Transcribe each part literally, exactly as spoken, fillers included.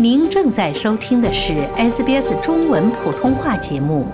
您正在收听的是 S B S 中文普通话节目。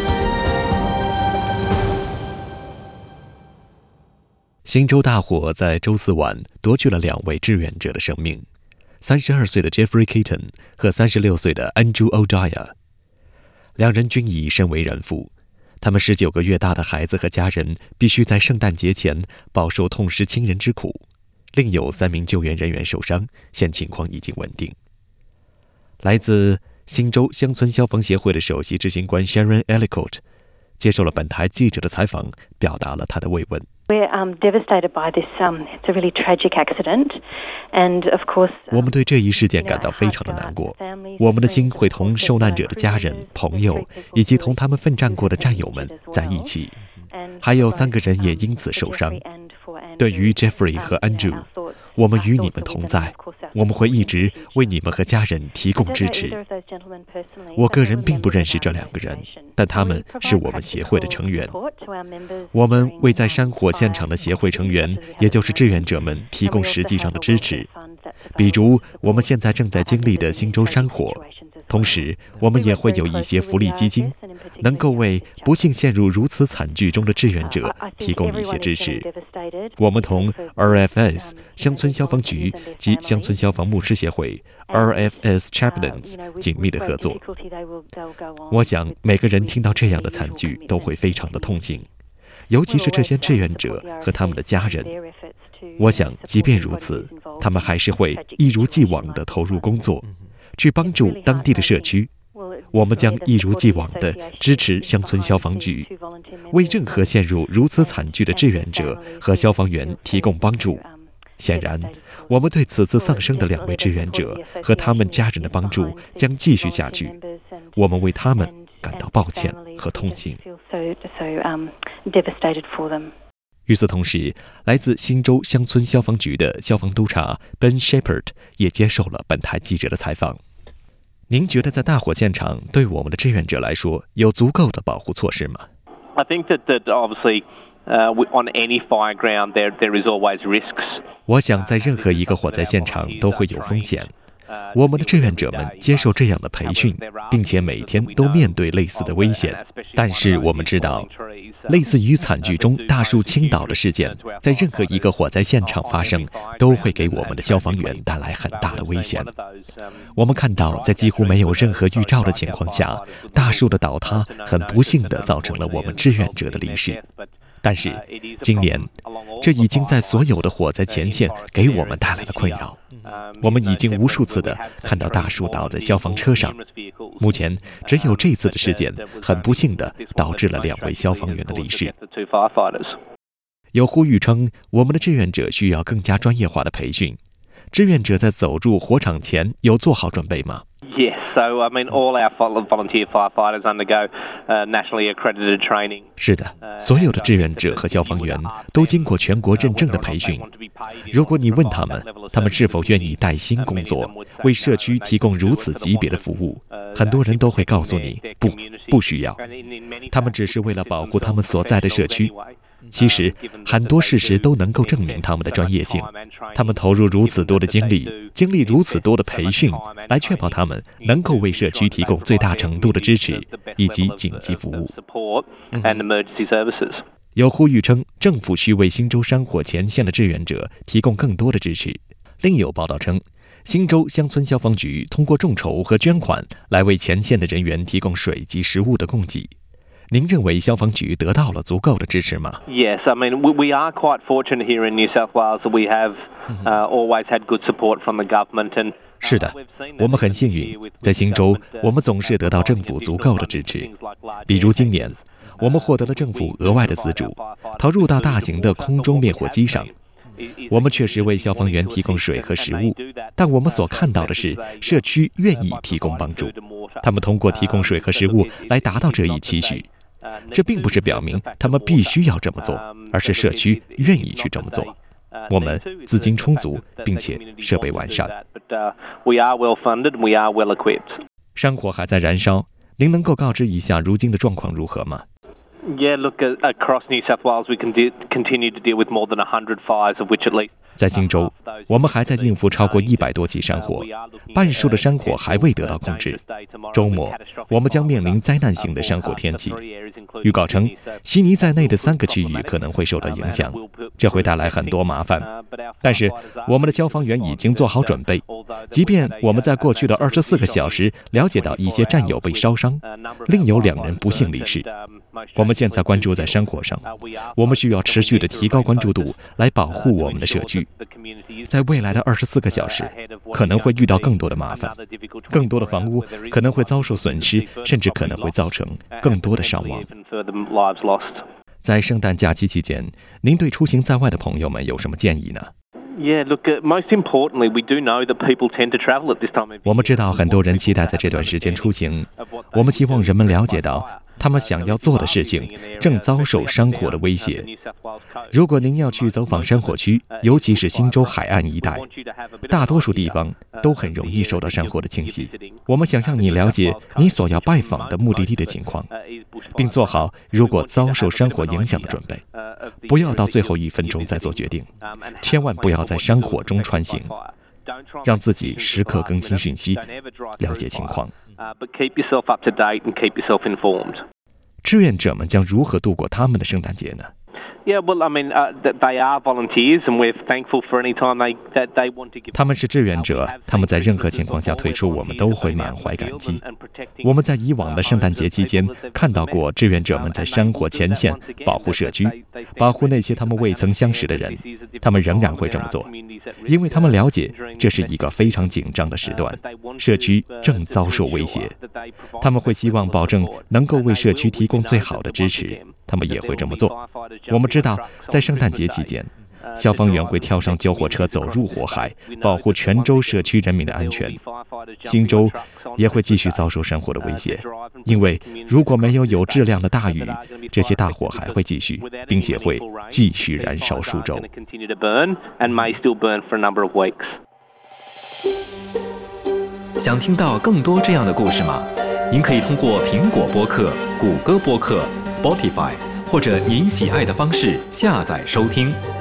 新州大火在周四晚夺去了两位志愿者的生命，三十二岁的 Jeffrey Keaton 和三十六岁的 Andrew O'Dwyer， 两人均已身为人父，他们十九个月大的孩子和家人必须在圣诞节前饱受痛失亲人之苦。另有三名救援人员受伤，现情况已经稳定。来自新州乡村消防协会的首席执行官 Sharon Ellicott 接受了本台记者的采访，表达了他的慰问。 We're um, devastated by this. Um, it's a really tragic accident, and of course, 我们对这一事件感到非常的难过。我们的心会同受难者的家人、朋友以及同他们奋战过的战友们在一起。还有三个人也因此受伤。对于 Jeffrey 和 Andrew， 我们与你们同在，我们会一直为你们和家人提供支持。我个人并不认识这两个人，但他们是我们协会的成员。我们为在山火现场的协会成员，也就是志愿者们提供实际上的支持，比如我们现在正在经历的新州山火。同时我们也会有一些福利基金，能够为不幸陷入如此惨剧中的志愿者提供一些支持。我们同 R F S 乡村消防局及乡村消防牧师协会 R F S Chaplains 紧密的合作。我想每个人听到这样的惨剧都会非常的痛心，尤其是这些志愿者和他们的家人。我想即便如此，他们还是会一如既往地投入工作，去帮助当地的社区。我们将一如既往地支持乡村消防局，为任何陷入如此惨剧的志愿者和消防员提供帮助。显然，我们对此次丧生的两位志愿者和他们家人的帮助将继续下去。我们为他们感到抱歉和痛心。与此同时，来自新州乡村消防局的消防督察 Ben Shepherd 也接受了本台记者的采访。您觉得在大火现场对我们的志愿者来说有足够的保护措施吗？ I think that, that obviously uh, on any fire ground there, there is always risks. 我想在任何一个火灾现场都会有风险。我们的志愿者们接受这样的培训，并且每天都面对类似的危险。但是我们知道，类似于惨剧中大树倾倒的事件，在任何一个火灾现场发生，都会给我们的消防员带来很大的危险。我们看到，在几乎没有任何预兆的情况下，大树的倒塌很不幸地造成了我们志愿者的离世。但是今年，这已经在所有的火灾前线给我们带来了困扰。我们已经无数次地看到大树倒在消防车上。目前只有这次的事件很不幸地导致了两位消防员的离世。有呼吁称，我们的志愿者需要更加专业化的培训。志愿者在走入火场前有做好准备吗？ Yes, so I mean all our volunteer firefighters undergo uh, nationally accredited training. 是的，所有的志愿者和消防员都经过全国认证的培训。如果你问他们，他们是否愿意带薪工作，为社区提供如此级别的服务，很多人都会告诉你，不，不需要。他们只是为了保护他们所在的社区。其实很多事实都能够证明他们的专业性。他们投入如此多的精力，经历如此多的培训，来确保他们能够为社区提供最大程度的支持以及紧急服务。有呼吁称，政府需为新州山火前线的志愿者提供更多的支持。另有报道称，新州乡村消防局通过众筹和捐款来为前线的人员提供水及食物的供给。您认为消防局得到了足够的支持吗？ Yes, I mean we, we are quite fortunate here in New South Wales that we have uh, always had good support from the government. And 是的，我们很幸运，在新州我们总是得到政府足够的支持。比如今年，我们获得了政府额外的资助，投入到大型的空中灭火机上。我们确实为消防员提供水和食物，但我们所看到的是，社区愿意提供帮助，他们通过提供水和食物来达到这一期许。这并不是表明他们必须要这么做，而是社区愿意去这么做。我们资金充足，并且设备完善。山火还在燃烧，您能够告知一下如今的状况如何吗？ Yeah, look, across New South Wales we can continue to deal with more than one hundred fires, of which at least 在新州，我们还在应付超过一百多起山火，半数的山火还未得到控制。周末，我们将面临灾难性的山火天气。预告称，悉尼在内的三个区域可能会受到影响，这会带来很多麻烦。但是，我们的消防员已经做好准备，即便我们在过去的二十四个小时了解到一些战友被烧伤，另有两人不幸离世。我们现在关注在山火上，我们需要持续的提高关注度来保护我们的社区。在未来的二十四个小时，可能会遇到更多的麻烦，更多的房屋可能会遭受损失，甚至可能会造成更多的伤亡。在圣诞假期期间，您对出行在外的朋友们有什么建议呢？我们知道很多人期待在这段时间出行，我们希望人们了解到他们想要做的事情正遭受山火的威胁。如果您要去走访山火区，尤其是新州海岸一带，大多数地方都很容易受到山火的侵袭。我们想让你了解你所要拜访的目的地的情况，并做好如果遭受山火影响的准备。不要到最后一分钟再做决定，千万不要在山火中穿行，让自己时刻更新讯息，了解情况。志愿者们将如何度过他们的圣诞节呢 ？Yeah, well, I mean, uh, they are volunteers, and we're thankful for any time they that they want to give. 他们是志愿者，他们在任何情况下退出，我们都会满怀感激。我们在以往的圣诞节期间看到过志愿者们在山火前线保护社区，保护那些他们未曾相识的人。他们仍然会这么做，因为他们了解这是一个非常紧张的时段，社区正遭受威胁。他们会希望保证能够为社区提供最好的支持，他们也会这么做。我们知道，在圣诞节期间，消防员会跳上救火车走入火海，保护全州社区人民的安全。新州也会继续遭受山火的威胁，因为如果没有有质量的大雨，这些大火还会继续，并且会继续燃烧数周。 想听到更多这样的故事吗？您可以通过苹果播客、谷歌播客、Spotify 或者您喜爱的方式下载收听。